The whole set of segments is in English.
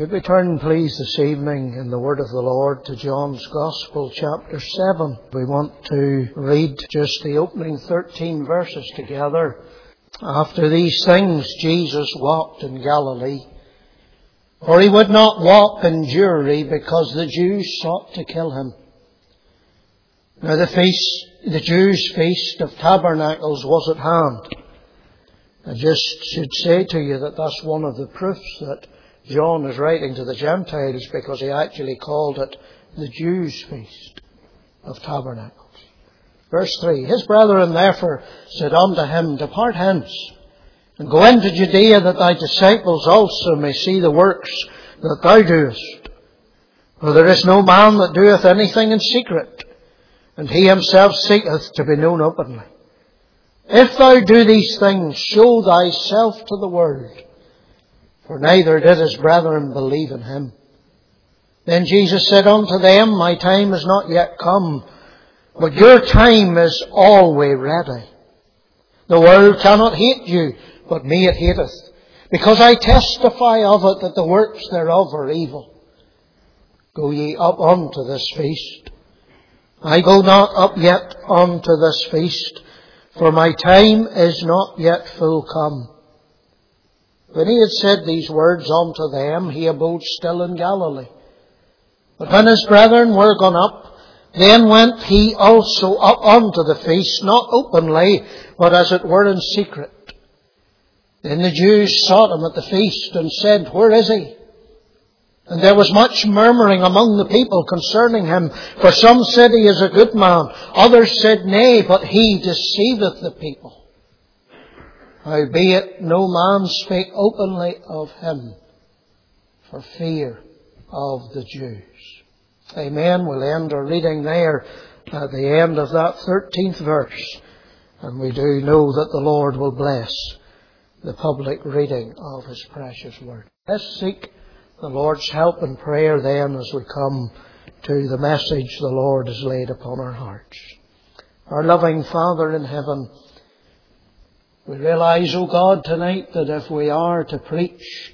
Could we turn, please, this evening in the Word of the Lord to John's Gospel, chapter 7. We want to read just the opening 13 verses together. After these things, Jesus walked in Galilee, for he would not walk in Jewry, because the Jews sought to kill him. Now the Jews' feast of tabernacles was at hand. I just should say to you that that's one of the proofs that John is writing to the Gentiles, because he actually called it the Jews' feast of tabernacles. Verse 3, His brethren therefore said unto him, Depart hence, and go into Judea, that thy disciples also may see the works that thou doest. For there is no man that doeth anything in secret, and he himself seeketh to be known openly. If thou do these things, show thyself to the world. For neither did his brethren believe in him. Then Jesus said unto them, My time is not yet come, but your time is always ready. The world cannot hate you, but me it hateth, because I testify of it that the works thereof are evil. Go ye up unto this feast. I go not up yet unto this feast, for my time is not yet full come. When he had said these words unto them, he abode still in Galilee. But when his brethren were gone up, then went he also up unto the feast, not openly, but as it were in secret. Then the Jews sought him at the feast, and said, Where is he? And there was much murmuring among the people concerning him. For some said, He is a good man. Others said, Nay, but he deceiveth the people. Howbeit no man spake openly of him, for fear of the Jews. Amen. We'll end our reading there at the end of that 13th verse. And we do know that the Lord will bless the public reading of His precious word. Let's seek the Lord's help and prayer then as we come to the message the Lord has laid upon our hearts. Our loving Father in heaven, we realize, O God, tonight that if we are to preach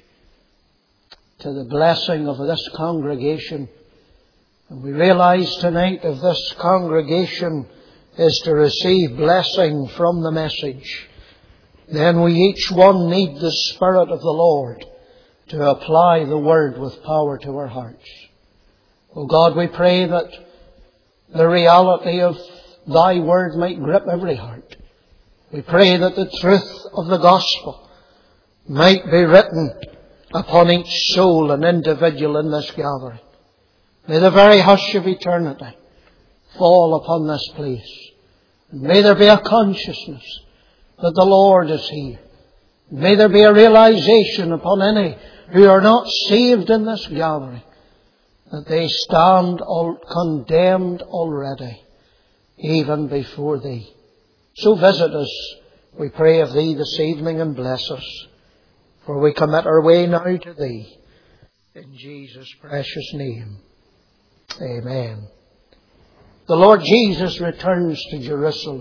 to the blessing of this congregation, and we realize tonight if this congregation is to receive blessing from the message, then we each one need the Spirit of the Lord to apply the Word with power to our hearts. O God, we pray that the reality of Thy Word might grip every heart. We pray that the truth of the gospel might be written upon each soul and individual in this gathering. May the very hush of eternity fall upon this place. And may there be a consciousness that the Lord is here. May there be a realization upon any who are not saved in this gathering that they stand condemned already, even before Thee. So visit us, we pray of Thee this evening, and bless us. For we commit our way now to Thee. In Jesus' precious name. Amen. The Lord Jesus returns to Jerusalem.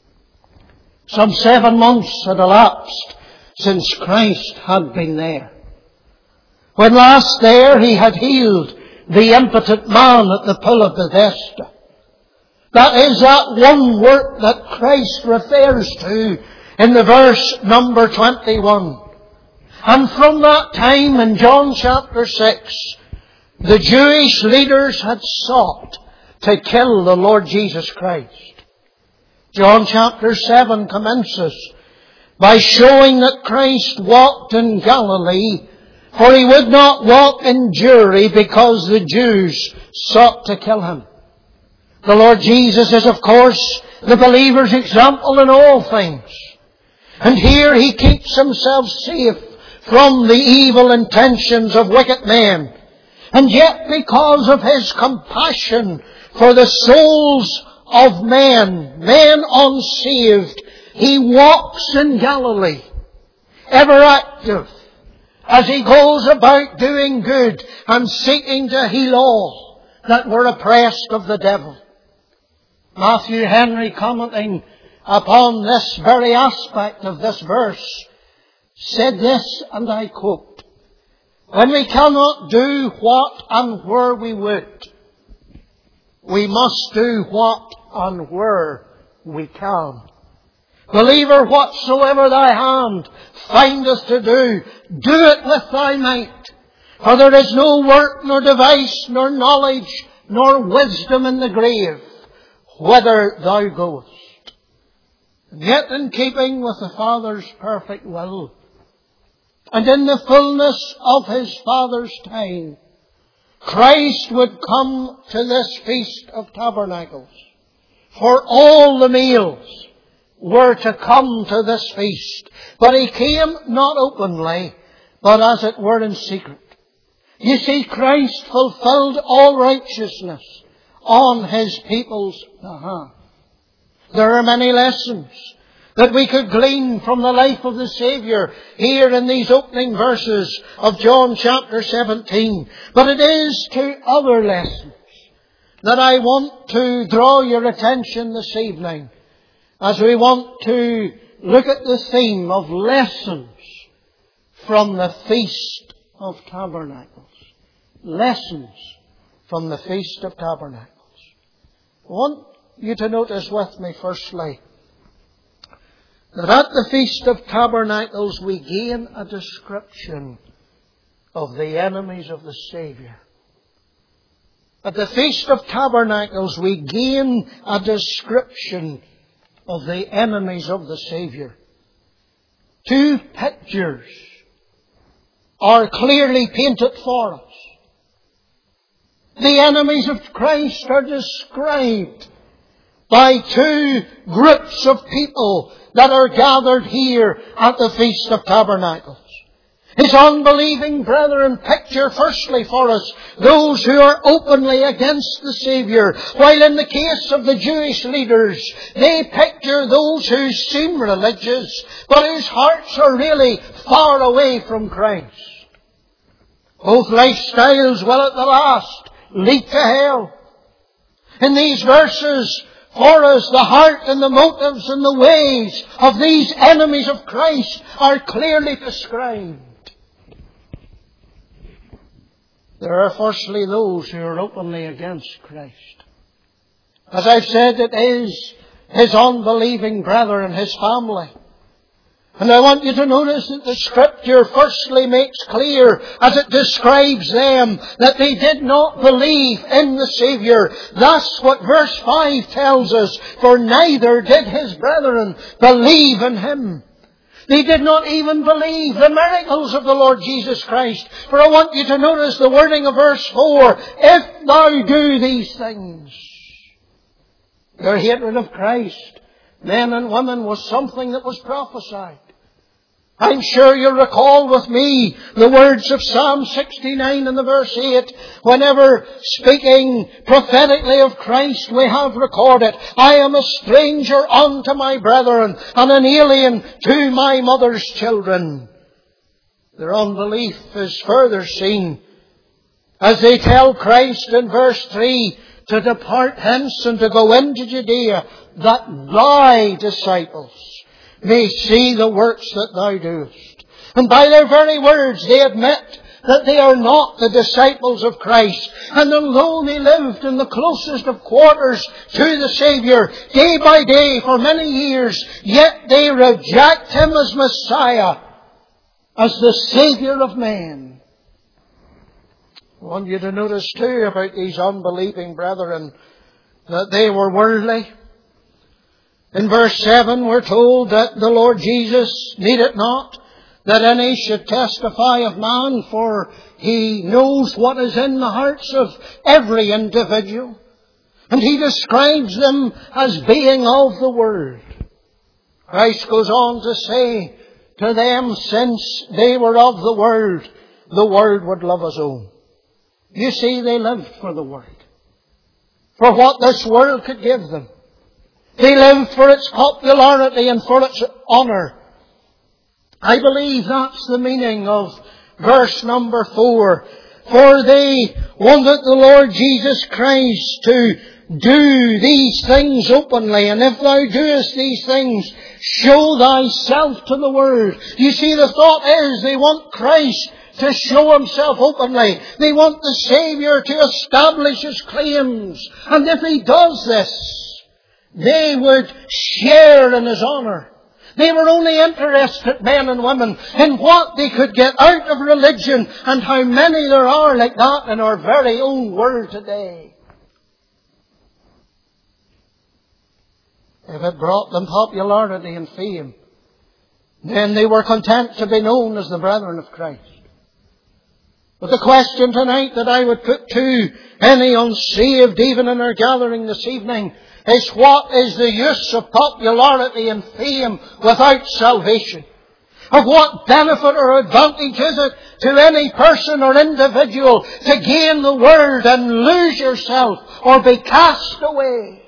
Some 7 months had elapsed since Christ had been there. When last there, He had healed the impotent man at the pool of Bethesda. That is that one work that Christ refers to in the verse number 21. And from that time in John chapter 6, the Jewish leaders had sought to kill the Lord Jesus Christ. John chapter 7 commences by showing that Christ walked in Galilee, for He would not walk in Jewry, because the Jews sought to kill Him. The Lord Jesus is, of course, the believer's example in all things. And here He keeps Himself safe from the evil intentions of wicked men. And yet, because of His compassion for the souls of men unsaved, He walks in Galilee, ever active, as He goes about doing good and seeking to heal all that were oppressed of the devil. Matthew Henry, commenting upon this very aspect of this verse, said this, and I quote, when we cannot do what and where we would, we must do what and where we can. Believer, whatsoever thy hand findeth to do, do it with thy might. For there is no work, nor device, nor knowledge, nor wisdom in the grave, whither thou goest. And yet in keeping with the Father's perfect will, and in the fullness of His Father's time, Christ would come to this Feast of Tabernacles. For all the males were to come to this feast. But He came not openly, but as it were in secret. You see, Christ fulfilled all righteousness on His people's behalf. There are many lessons that we could glean from the life of the Saviour here in these opening verses of John chapter 17. But it is to other lessons that I want to draw your attention this evening, as we want to look at the theme of lessons from the Feast of Tabernacles. Lessons from the Feast of Tabernacles. I want you to notice with me firstly that at the Feast of Tabernacles we gain a description of the enemies of the Saviour. At the Feast of Tabernacles we gain a description of the enemies of the Saviour. Two pictures are clearly painted for us. The enemies of Christ are described by two groups of people that are gathered here at the Feast of Tabernacles. His unbelieving brethren picture firstly for us those who are openly against the Saviour, while in the case of the Jewish leaders, they picture those who seem religious, but whose hearts are really far away from Christ. Both lifestyles will at the last lead to hell. In these verses, for us, the heart and the motives and the ways of these enemies of Christ are clearly described. There are firstly those who are openly against Christ. As I've said, it is His unbelieving brethren, His family. And I want you to notice that the Scripture firstly makes clear, as it describes them, that they did not believe in the Saviour. Thus what verse 5 tells us, for neither did His brethren believe in Him. They did not even believe the miracles of the Lord Jesus Christ. For I want you to notice the wording of verse 4, if thou do these things. Their hatred of Christ, men and women, was something that was prophesied. I'm sure you'll recall with me the words of Psalm 69 and the verse 8. Whenever speaking prophetically of Christ, we have recorded, I am a stranger unto my brethren and an alien to my mother's children. Their unbelief is further seen as they tell Christ in verse 3 to depart hence and to go into Judea, that thy disciples may see the works that thou doest. And by their very words they admit that they are not the disciples of Christ. And although they lived in the closest of quarters to the Saviour day by day for many years, yet they reject Him as Messiah, as the Saviour of men. I want you to notice too about these unbelieving brethren that they were worldly. In verse 7 we're told that the Lord Jesus needed not that any should testify of man, for He knows what is in the hearts of every individual. And He describes them as being of the world. Christ goes on to say to them, since they were of the world would love His own. You see, they lived for the world, for what this world could give them. They lived for its popularity and for its honour. I believe that's the meaning of verse number 4. For they wanted the Lord Jesus Christ to do these things openly. And if thou doest these things, show thyself to the world. You see, the thought is they want Christ to show himself openly. They want the Saviour to establish his claims. And if he does this, they would share in his honour. They were only interested, men and women, in what they could get out of religion, and how many there are like that in our very own world today. If it brought them popularity and fame, then they were content to be known as the brethren of Christ. But the question tonight that I would put to any unsaved, even in our gathering this evening, is what is the use of popularity and fame without salvation? Of what benefit or advantage is it to any person or individual to gain the world and lose yourself or be cast away?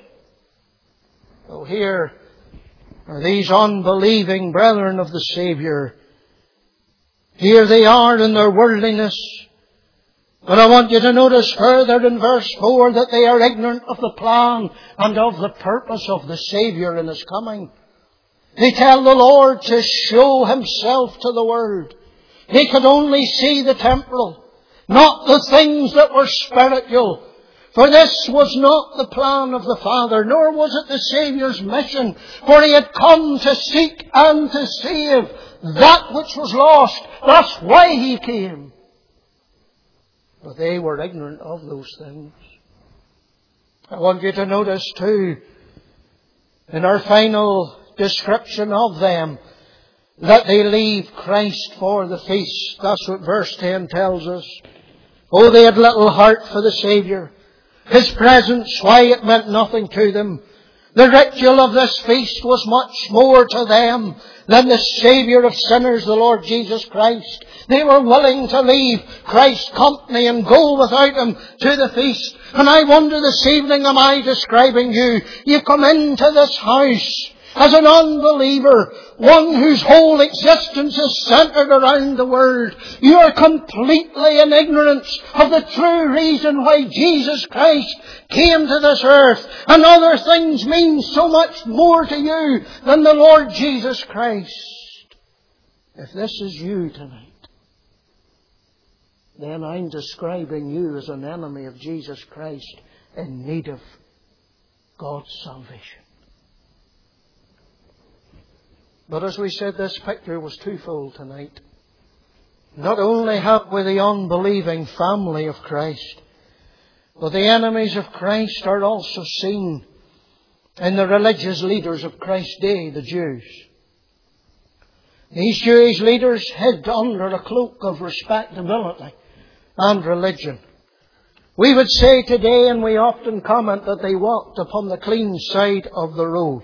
So here are these unbelieving brethren of the Saviour. Here they are in their worldliness. But I want you to notice further in verse 4 that they are ignorant of the plan and of the purpose of the Saviour in his coming. They tell the Lord to show himself to the world. They could only see the temporal, not the things that were spiritual. For this was not the plan of the Father, nor was it the Saviour's mission. For he had come to seek and to save that which was lost. That's why he came. But they were ignorant of those things. I want you to notice too, in our final description of them, that they leave Christ for the feast. That's what verse 10 tells us. Oh, they had little heart for the Saviour. His presence, why, it meant nothing to them. The ritual of this feast was much more to them than the Saviour of sinners, the Lord Jesus Christ. They were willing to leave Christ's company and go without him to the feast. And I wonder this evening, am I describing you? You come into this house as an unbeliever, one whose whole existence is centred around the world. You are completely in ignorance of the true reason why Jesus Christ came to this earth. And other things mean so much more to you than the Lord Jesus Christ. If this is you tonight, then I'm describing you as an enemy of Jesus Christ in need of God's salvation. But as we said, this picture was twofold tonight. Not only have we the unbelieving family of Christ, but the enemies of Christ are also seen in the religious leaders of Christ's day, the Jews. These Jewish leaders hid under a cloak of respectability and religion. We would say today, and we often comment, that they walked upon the clean side of the road,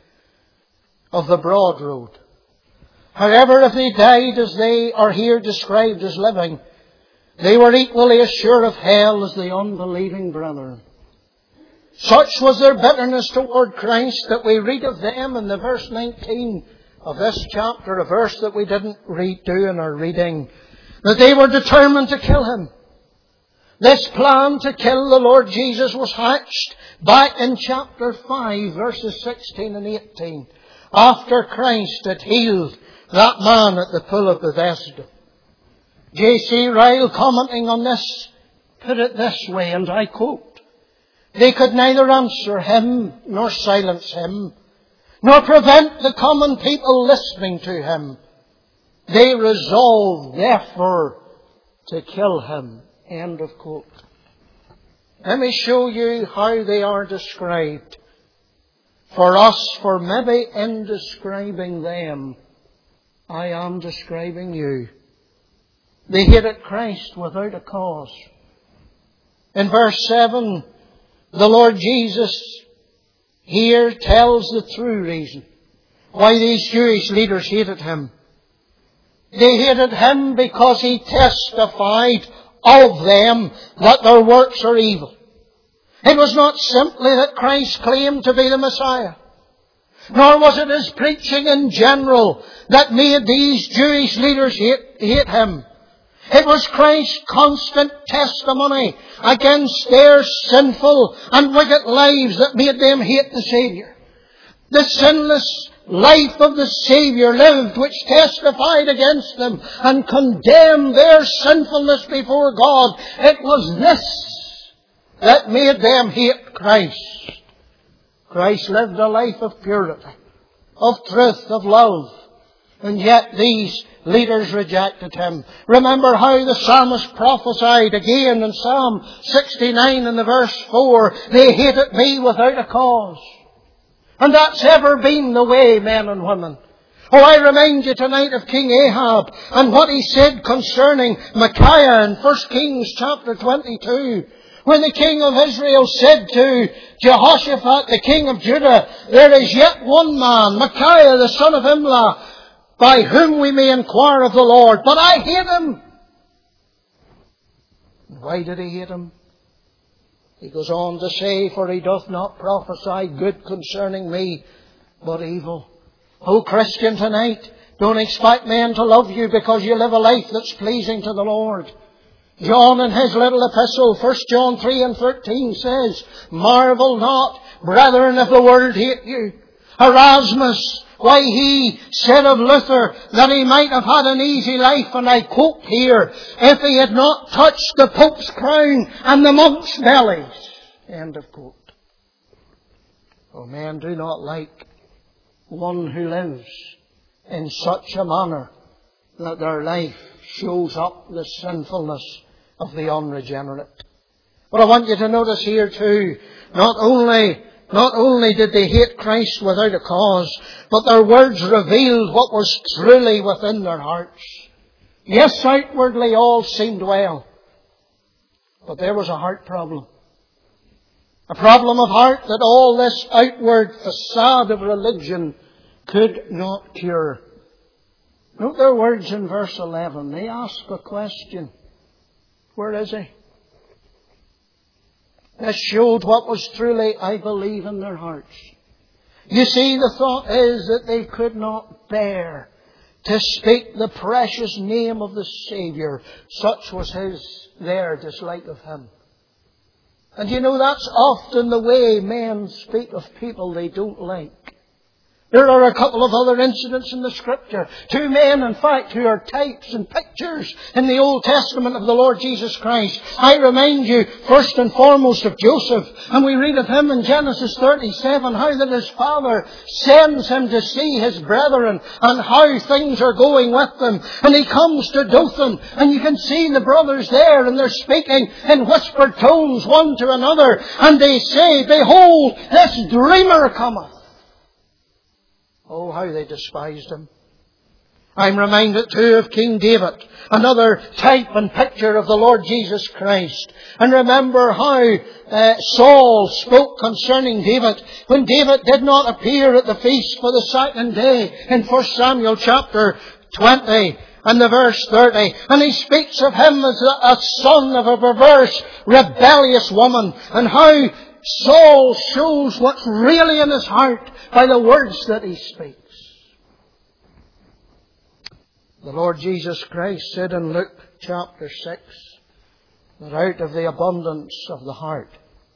of the broad road. However, if they died as they are here described as living, they were equally as sure of hell as the unbelieving brethren. Such was their bitterness toward Christ that we read of them in the verse 19 of this chapter, a verse that we didn't do in our reading, that they were determined to kill him. This plan to kill the Lord Jesus was hatched back in chapter 5, verses 16 and 18. After Christ had healed that man at the pool of Bethesda. J.C. Ryle, commenting on this, put it this way, and I quote, "They could neither answer him nor silence him, nor prevent the common people listening to him. They resolved, therefore, to kill him." End of quote. Let me show you how they are described. For us, for maybe in describing them, I am describing you. They hated Christ without a cause. In verse 7, the Lord Jesus here tells the true reason why these Jewish leaders hated him. They hated him because he testified of them that their works are evil. It was not simply that Christ claimed to be the Messiah, nor was it his preaching in general that made these Jewish leaders hate him. It was Christ's constant testimony against their sinful and wicked lives that made them hate the Saviour. The sinless life of the Saviour lived, which testified against them and condemned their sinfulness before God, it was this that made them hate Christ. Christ lived a life of purity, of truth, of love, and yet these leaders rejected Him. Remember how the psalmist prophesied again in Psalm 69 in the verse 4, they hated me without a cause. And that's ever been the way, men and women. Oh, I remind you tonight of King Ahab and what he said concerning Micaiah in 1 Kings chapter 22. When the king of Israel said to Jehoshaphat, the king of Judah, there is yet one man, Micaiah the son of Imlah, by whom we may inquire of the Lord, but I hate him. Why did he hate him? He goes on to say, for he doth not prophesy good concerning me, but evil. Oh, Christian, tonight, don't expect men to love you because you live a life that's pleasing to the Lord. John in his little epistle, 1 John 3 and 13 says, marvel not, brethren, if the world hate you. Erasmus, why he said of Luther that he might have had an easy life, and I quote here, if he had not touched the Pope's crown and the monks' bellies. End of quote. Oh, men do not like one who lives in such a manner that their life shows up the sinfulness of the unregenerate. But I want you to notice here too, not only did they hate Christ without a cause, but their words revealed what was truly within their hearts. Yes, outwardly all seemed well, but there was a heart problem. A problem of heart that all this outward facade of religion could not cure. Note their words in verse 11. They ask a question. Where is He? This showed what was truly, I believe, in their hearts. You see, the thought is that they could not bear to speak the precious name of the Saviour. Such was their dislike of Him. And you know, that's often the way men speak of people they don't like. There are a couple of other incidents in the Scripture. Two men, in fact, who are types and pictures in the Old Testament of the Lord Jesus Christ. I remind you, first and foremost, of Joseph. And we read of him in Genesis 37, how that his father sends him to see his brethren and how things are going with them. And he comes to Dothan, and you can see the brothers there, and they're speaking in whispered tones one to another. And they say, behold, this dreamer cometh. Oh, how they despised him. I'm reminded too of King David, another type and picture of the Lord Jesus Christ. And remember how Saul spoke concerning David when David did not appear at the feast for the second day in 1 Samuel chapter 20 and the verse 30. And he speaks of him as a son of a perverse, rebellious woman, and how Saul shows what's really in his heart by the words that he speaks. The Lord Jesus Christ said in Luke chapter 6 that out of the abundance of the heart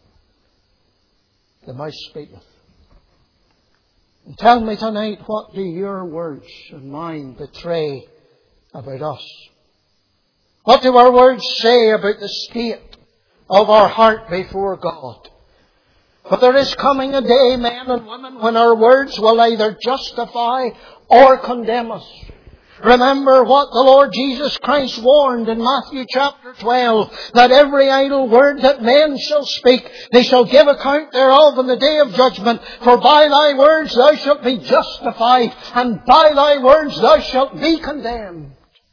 the mouth speaketh. And tell me tonight, what do your words and mine betray about us? What do our words say about the state of our heart before God? But there is coming a day, men and women, when our words will either justify or condemn us. Remember what the Lord Jesus Christ warned in Matthew chapter 12, that every idle word that men shall speak, they shall give account thereof in the day of judgment. For by thy words thou shalt be justified, and by thy words thou shalt be condemned.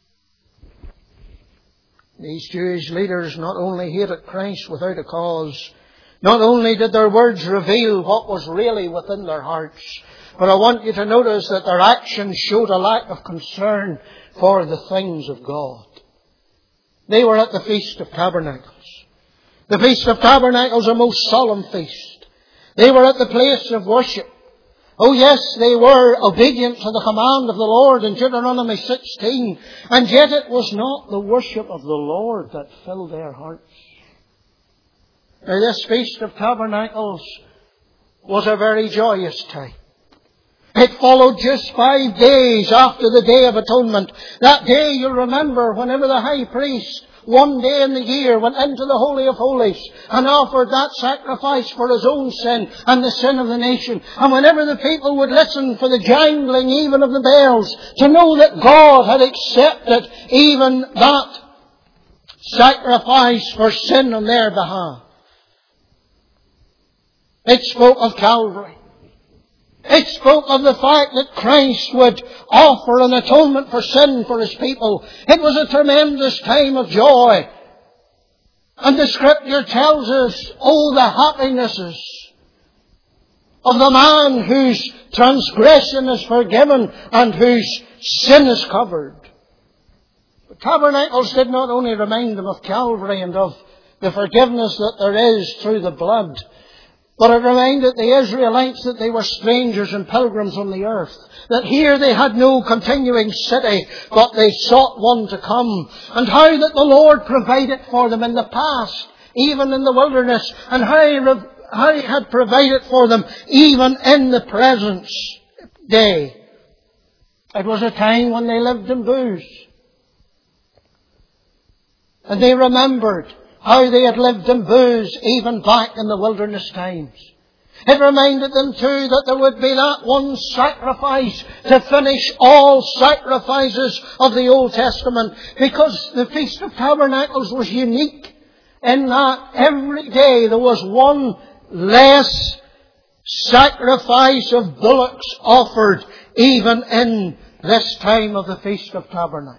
These Jewish leaders not only hated Christ without a cause, not only did their words reveal what was really within their hearts, but I want you to notice that their actions showed a lack of concern for the things of God. They were at the Feast of Tabernacles. The Feast of Tabernacles, a most solemn feast. They were at the place of worship. Oh yes, they were obedient to the command of the Lord in Deuteronomy 16, and yet it was not the worship of the Lord that filled their hearts. Now, this Feast of Tabernacles was a very joyous time. It followed just 5 days after the Day of Atonement. That day, you'll remember, whenever the high priest, one day in the year, went into the Holy of Holies and offered that sacrifice for his own sin and the sin of the nation. And whenever the people would listen for the jangling even of the bells to know that God had accepted even that sacrifice for sin on their behalf. It spoke of Calvary. It spoke of the fact that Christ would offer an atonement for sin for His people. It was a tremendous time of joy. And the Scripture tells us, oh, the happinesses of the man whose transgression is forgiven and whose sin is covered. The tabernacles did not only remind them of Calvary and of the forgiveness that there is through the blood, but it reminded the Israelites that they were strangers and pilgrims on the earth. That here they had no continuing city, but they sought one to come. And how that the Lord provided for them in the past, even in the wilderness, and how He had provided for them even in the present day. It was a time when they lived in booths. And they remembered how they had lived in booths even back in the wilderness times. It reminded them too that there would be that one sacrifice to finish all sacrifices of the Old Testament, because the Feast of Tabernacles was unique in that every day there was one less sacrifice of bullocks offered even in this time of the Feast of Tabernacles.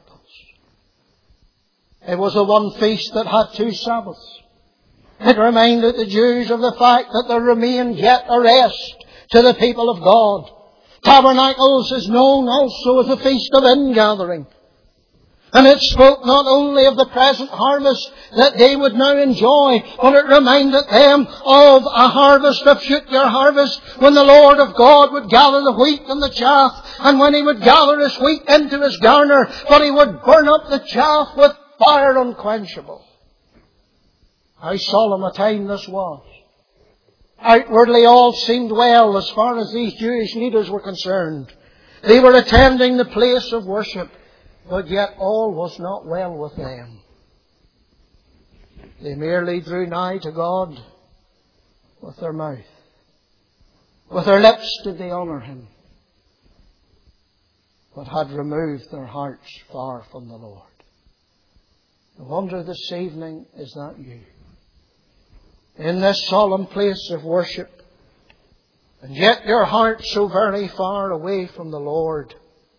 It was the one feast that had 2 Sabbaths. It reminded the Jews of the fact that there remained yet a rest to the people of God. Tabernacles is known also as a feast of ingathering. And it spoke not only of the present harvest that they would now enjoy, but it reminded them of a harvest, a future harvest, when the Lord of God would gather the wheat and the chaff, and when He would gather His wheat into His garner, but He would burn up the chaff with fire unquenchable. How solemn a time this was. Outwardly all seemed well as far as these Jewish leaders were concerned. They were attending the place of worship, but yet all was not well with them. They merely drew nigh to God with their mouth. With their lips did they honour Him, but had removed their hearts far from the Lord. I wonder this evening, is that you? In this solemn place of worship, and yet your heart so very far away from the Lord.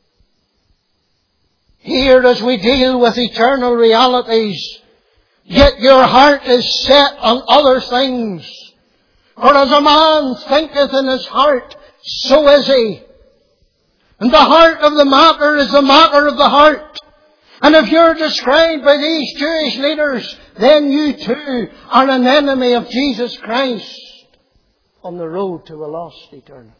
Here as we deal with eternal realities, yet your heart is set on other things. For as a man thinketh in his heart, so is he. And the heart of the matter is the matter of the heart. And if you're described by these Jewish leaders, then you too are an enemy of Jesus Christ on the road to a lost eternity.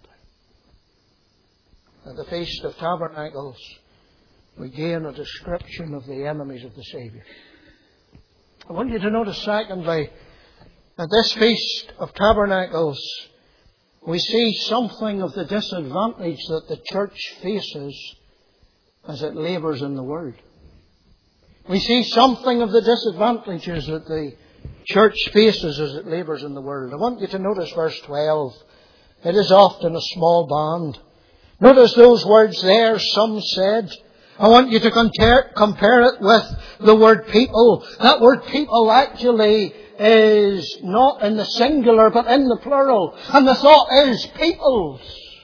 At the Feast of Tabernacles, we gain a description of the enemies of the Saviour. I want you to notice secondly, at this Feast of Tabernacles, we see something of the disadvantage that the church faces as it labours in the Word. We see something of the disadvantages that the church faces as it labours in the world. I want you to notice verse 12. It is often a small band. Notice those words there, some said. I want you to compare it with the word people. That word people actually is not in the singular but in the plural. And the thought is peoples.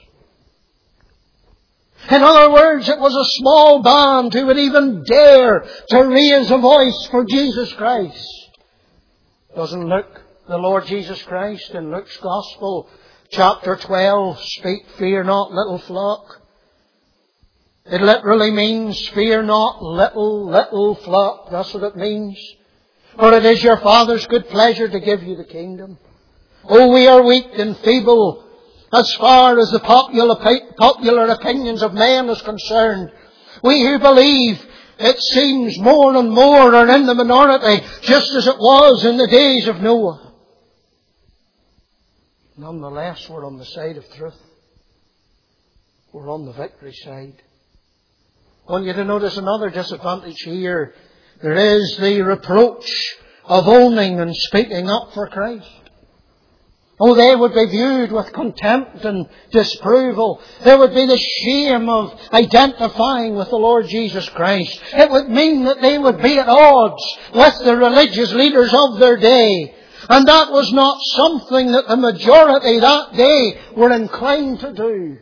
In other words, it was a small band who would even dare to raise a voice for Jesus Christ. Doesn't Luke, the Lord Jesus Christ, in Luke's Gospel, chapter 12, speak, fear not, little flock? It literally means, fear not, little flock. That's what it means. For it is your Father's good pleasure to give you the kingdom. Oh, we are weak and feeble as far as the popular opinions of men is concerned. We who believe, it seems more and more are in the minority, just as it was in the days of Noah. Nonetheless, we're on the side of truth. were on the victory side. I want you to notice another disadvantage here. There is the reproach of owning and speaking up for Christ. Oh, they would be viewed with contempt and disapproval. There would be the shame of identifying with the Lord Jesus Christ. It would mean that they would be at odds with the religious leaders of their day. And that was not something that the majority that day were inclined to do.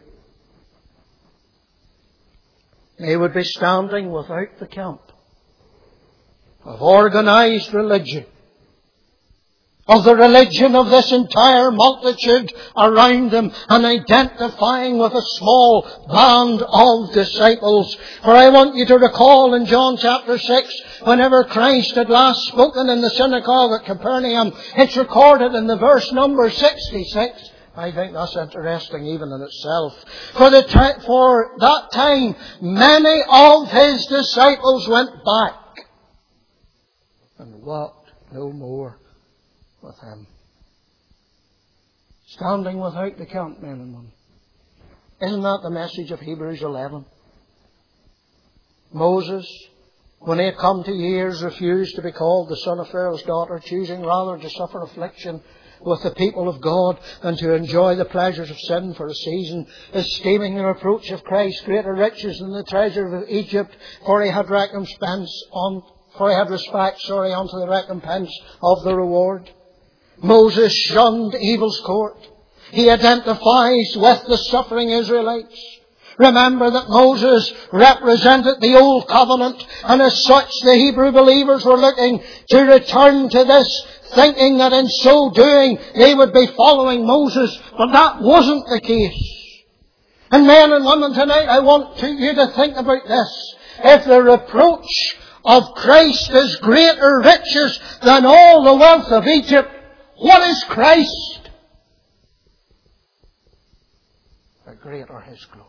They would be standing without the camp of organized religion, of the religion of this entire multitude around them, and identifying with a small band of disciples. For I want you to recall in John chapter 6, whenever Christ had last spoken in the synagogue at Capernaum, it's recorded in the verse number 66. I think that's interesting even in itself. For that time, many of His disciples went back and walked no more with Him. Standing without the camp, men and women. Isn't that the message of Hebrews 11? Moses, when he had come to years, refused to be called the son of Pharaoh's daughter, choosing rather to suffer affliction with the people of God than to enjoy the pleasures of sin for a season, esteeming the reproach of Christ greater riches than the treasure of Egypt, for he had respect unto the recompense of the reward. Moses shunned evil's court. He identifies with the suffering Israelites. Remember that Moses represented the Old Covenant, and as such the Hebrew believers were looking to return to this, thinking that in so doing they would be following Moses, but that wasn't the case. And men and women, tonight I want you to think about this. If the reproach of Christ is greater riches than all the wealth of Egypt, what is Christ? The greater His glories.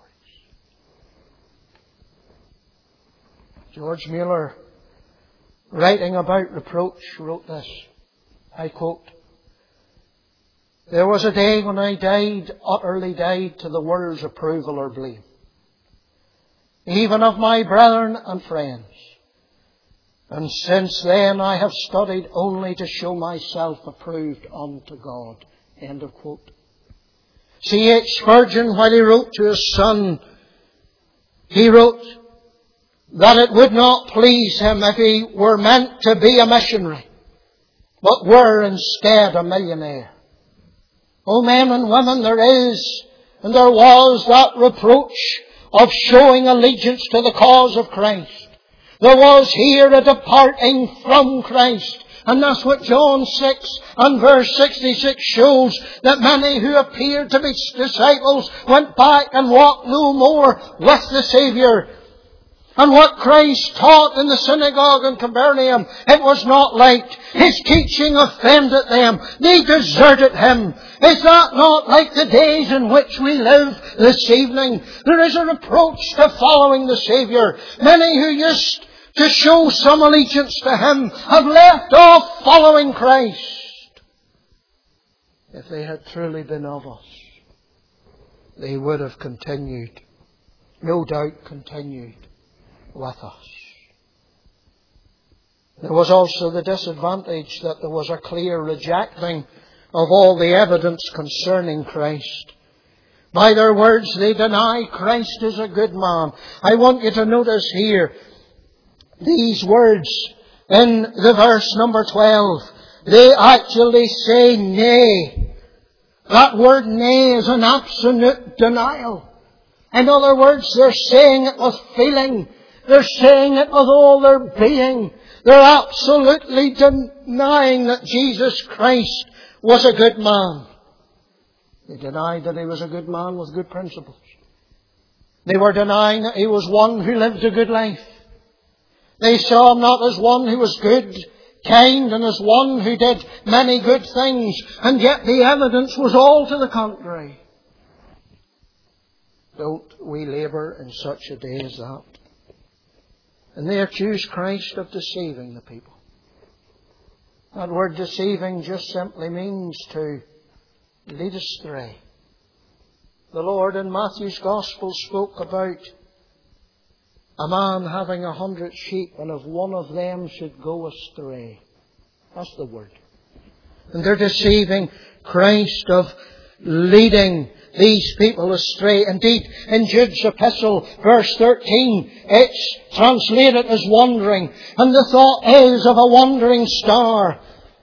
George Mueller, writing about reproach, wrote this. I quote, "There was a day when I utterly died to the world's approval or blame, even of my brethren and friends. And since then I have studied only to show myself approved unto God." End of quote. C.H. Spurgeon, while he wrote to his son, he wrote that it would not please him if he were meant to be a missionary, but were instead a millionaire. Oh, men and women, there is and there was that reproach of showing allegiance to the cause of Christ. There was here a departing from Christ. And that's what John 6 and verse 66 shows, that many who appeared to be disciples went back and walked no more with the Saviour. And what Christ taught in the synagogue in Capernaum, it was not like His teaching offended them. They deserted Him. Is that not like the days in which we live this evening? There is a reproach to following the Saviour. Many who used to show some allegiance to Him have left off following Christ. If they had truly been of us, they would have continued, no doubt continued, with us. There was also the disadvantage that there was a clear rejecting of all the evidence concerning Christ. By their words they deny Christ is a good man. I want you to notice here these words in the verse number 12. They actually say nay. That word nay is an absolute denial. In other words, they're saying it with feeling. They're saying it with all their being. They're absolutely denying that Jesus Christ was a good man. They denied that He was a good man with good principles. They were denying that He was one who lived a good life. They saw Him not as one who was good, kind, and as one who did many good things. And yet the evidence was all to the contrary. Don't we labour in such a day as that? And they accuse Christ of deceiving the people. That word deceiving just simply means to lead astray. The Lord in Matthew's Gospel spoke about a man having 100 sheep, and if one of them should go astray. That's the word. And they're deceiving Christ of leading these people astray. Indeed, in Jude's epistle, verse 13, it's translated as wandering. And the thought is of a wandering star.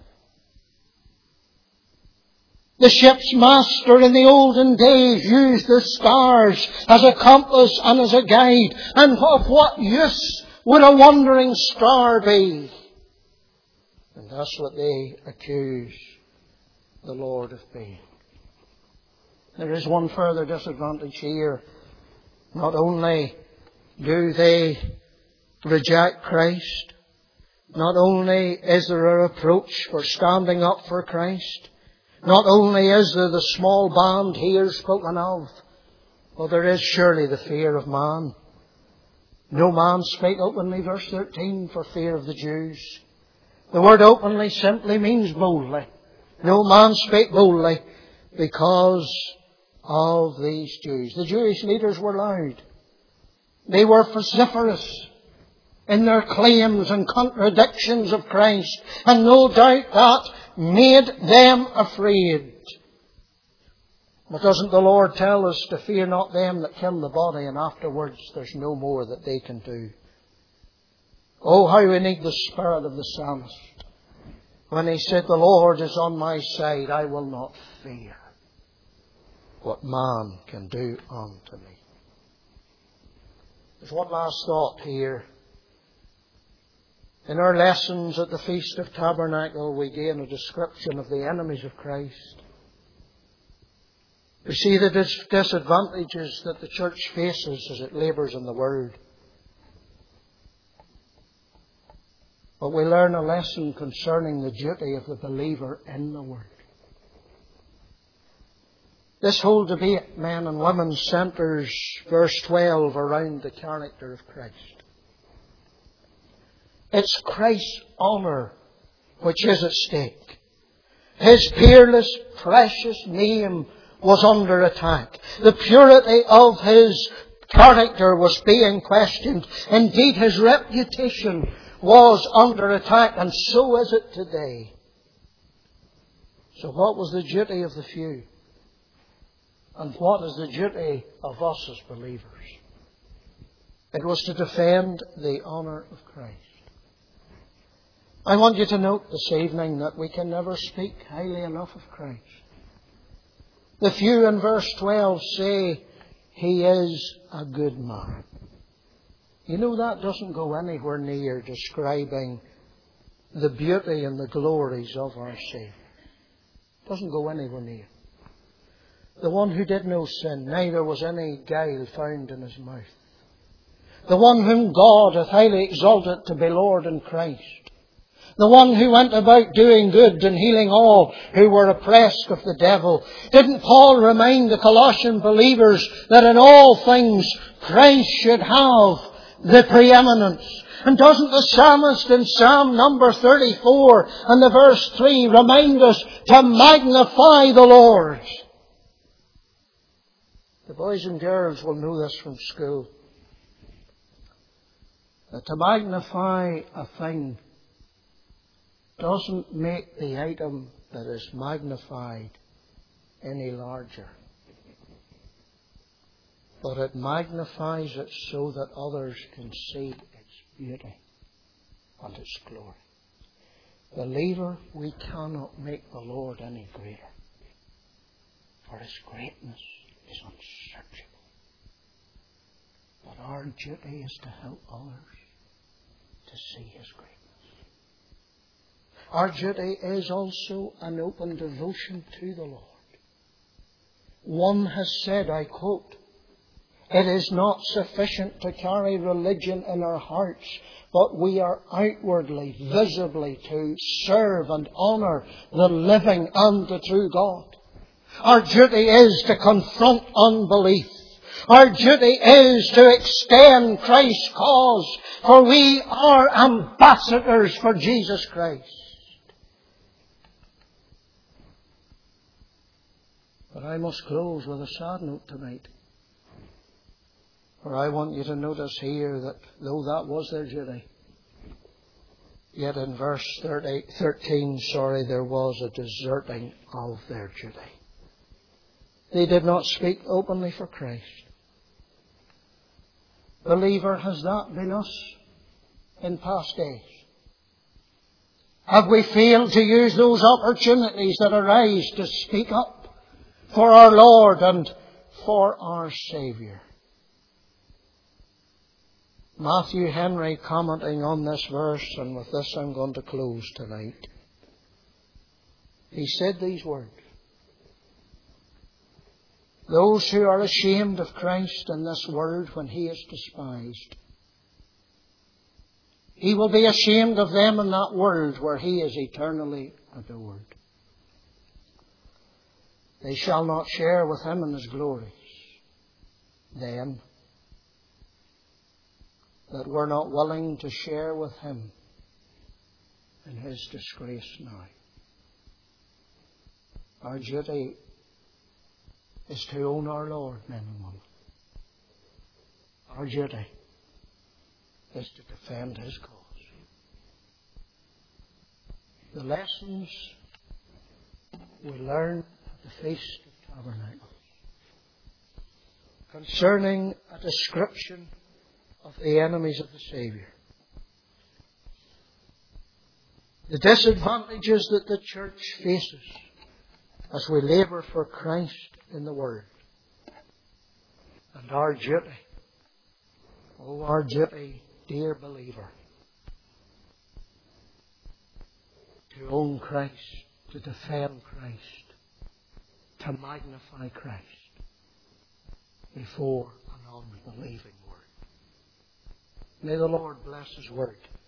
The ship's master in the olden days used the stars as a compass and as a guide. And of what use would a wandering star be? And that's what they accuse the Lord of being. There is one further disadvantage here. Not only do they reject Christ, not only is there a reproach for standing up for Christ, not only is there the small band here spoken of, but there is surely the fear of man. No man spake openly, verse 13, for fear of the Jews. The word openly simply means boldly. No man spake boldly because of these Jews. The Jewish leaders were loud. They were vociferous in their claims and contradictions of Christ. And no doubt that made them afraid. But doesn't the Lord tell us to fear not them that kill the body, and afterwards there's no more that they can do? Oh, how we need the spirit of the psalmist. When he said, the Lord is on my side, I will not fear what man can do unto me. There's one last thought here. In our lessons at the Feast of Tabernacle, we gain a description of the enemies of Christ. We see the disadvantages that the church faces as it labours in the Word. But we learn a lesson concerning the duty of the believer in the Word. This whole debate, men and women, centres, verse 12, around the character of Christ. It's Christ's honour which is at stake. His peerless, precious name was under attack. The purity of His character was being questioned. Indeed, His reputation was under attack, and so is it today. So what was the duty of the few? And what is the duty of us as believers? It was to defend the honour of Christ. I want you to note this evening that we can never speak highly enough of Christ. The few in verse 12 say, He is a good man. You know, that doesn't go anywhere near describing the beauty and the glories of our Saviour. It doesn't go anywhere near. The one who did no sin, neither was any guile found in His mouth. The one whom God hath highly exalted to be Lord in Christ. The one who went about doing good and healing all who were oppressed of the devil. Didn't Paul remind the Colossian believers that in all things Christ should have the preeminence? And doesn't the psalmist in Psalm number 34 and the verse 3 remind us to magnify the Lord? The boys and girls will know this from school. That to magnify a thing doesn't make the item that is magnified any larger. But it magnifies it so that others can see its beauty and its glory. Believer, we cannot make the Lord any greater. For His greatness is unsearchable. But our duty is to help others to see His greatness. Our duty is also an open devotion to the Lord. One has said, I quote, It is not sufficient to carry religion in our hearts, but we are outwardly, visibly to serve and honour the living and the true God. Our duty is to confront unbelief. Our duty is to extend Christ's cause, for we are ambassadors for Jesus Christ. But I must close with a sad note tonight. For I want you to notice here that though that was their duty, yet in verse 13, there was a deserting of their duty. They did not speak openly for Christ. Believer, has that been us in past days? Have we failed to use those opportunities that arise to speak up for our Lord and for our Saviour? Matthew Henry, commenting on this verse, and with this I'm going to close tonight. He said these words: those who are ashamed of Christ in this world when He is despised, He will be ashamed of them in that world where He is eternally adored. They shall not share with Him in His glories then that were not willing to share with Him in His disgrace now. Our duty is to own our Lord, men and women. Our duty is to defend His cause. The lessons we learn at the Feast of Tabernacles concerning a description of the enemies of the Saviour. The disadvantages that the church faces as we labour for Christ in the world. And our duty, oh, our duty, dear believer, to own Christ, to defend Christ, to magnify Christ before an unbelieving world. May the Lord bless His word